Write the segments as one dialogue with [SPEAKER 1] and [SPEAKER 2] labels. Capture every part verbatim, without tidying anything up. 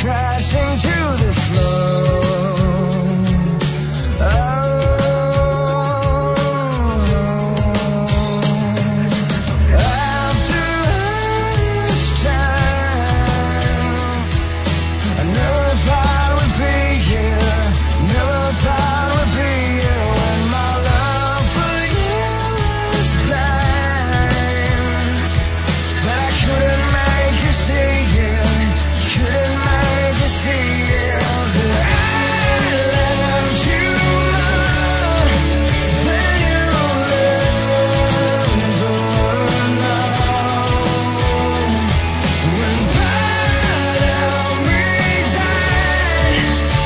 [SPEAKER 1] crashing to the floor. Oh, after this time, I never thought we'd be here, never thought we'd be here when my love for you is blind. But I couldn't make you see it, couldn't make you see it, that I loved you more than you'll ever know. When part of me died,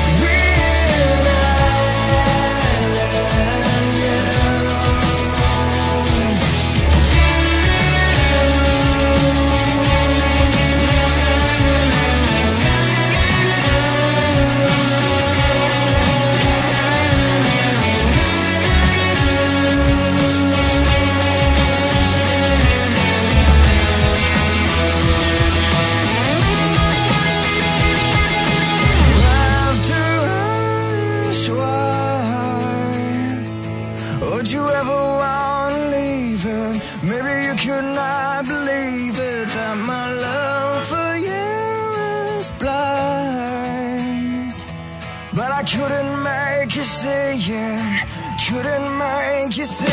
[SPEAKER 1] would you ever want to leave her? Maybe you could not believe it, that my love for you is blind. But I couldn't make you see it, couldn't make you see